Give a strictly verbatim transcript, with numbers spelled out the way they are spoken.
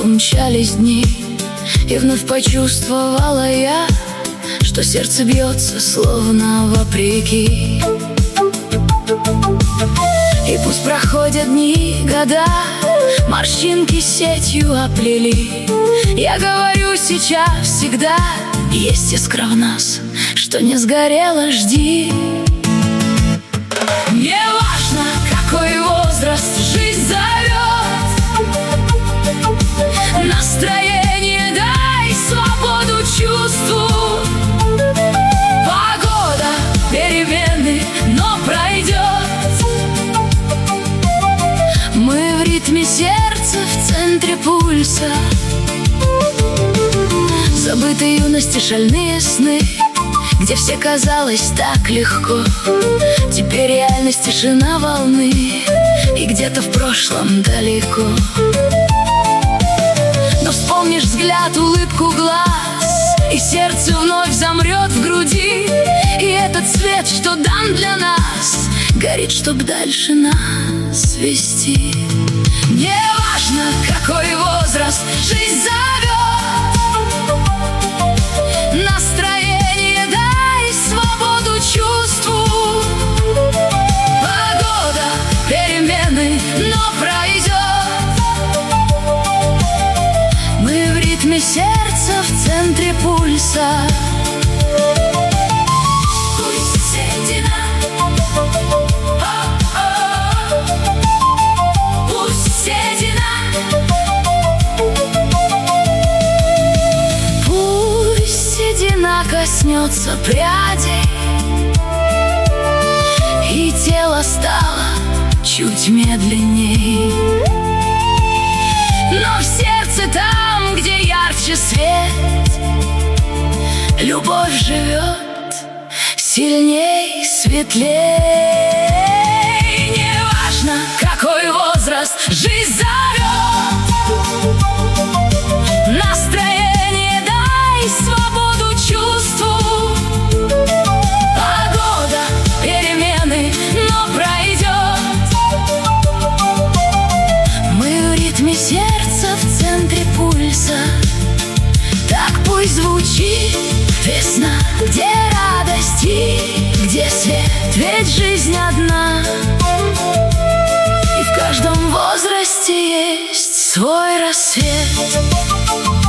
умчались дни, и вновь почувствовала я, что сердце бьется словно вопреки. И пусть проходят дни, года, морщинки сетью оплели, я говорю сейчас, всегда есть искра в нас, что не сгорела, жди. Не важно, какой возраст, жизнь зовет, настроение дай, свободу чувству. Погода, перемены, но пройдет. Мы в ритме сердца, в центре пульса, забыты юности шальные сны, где все казалось так легко. Теперь реальность, тишина волны, и где-то в прошлом далеко. Но вспомнишь взгляд, улыбку глаз, и сердце вновь замрет в груди. И этот свет, что дан для нас, горит, чтоб дальше нас вести. Не важно, какой возраст, жизнь зовет, настроение дай, свободу чувству. Погода, перемены, но пройдет. Мы в ритме сердца, в центре пульса. Пусть седина, пусть седина, пусть седина коснется прядей, и тело стало чуть медленней. Но в сердце, там, где ярче свет, любовь живет сильней, светлей. Не важно, какой возраст, жизнь зовет, настроение дай, свободу чувству. Погода, перемены, но пройдет. Мы в ритме сердца, в центре пульса. Так пусть звучит весна, где радость и где свет, ведь жизнь одна, и в каждом возрасте есть свой рассвет.